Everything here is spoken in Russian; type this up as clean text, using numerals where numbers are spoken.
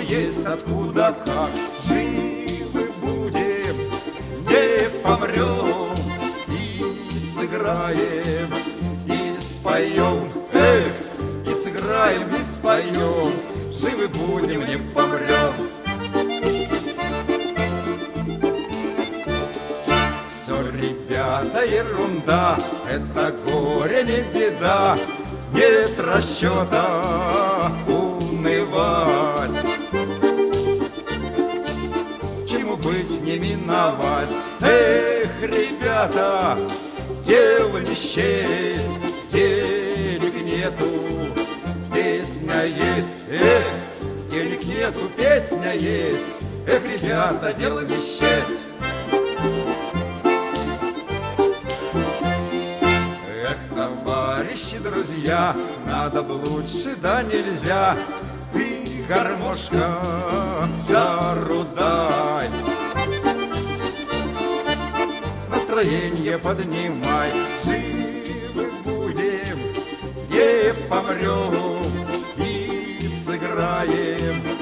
есть откуда как. Живы будем, не помрем, и сыграем, и споем. Эх, и сыграем, и споем, живы будем, не помрем. Все, ребята, ерунда, это горе не беда, нет расчета унывать. Чему быть, не миновать. Эх, ребята, дело не счесть, денег нету, песня есть. Эх, денег нету, песня есть. Эх, ребята, дело не счесть. Эх, товарищи, друзья, надо б лучше, да нельзя. Ты, гармошка, жару дай, настроение поднимай. Живы будем, не помрем, и сыграем,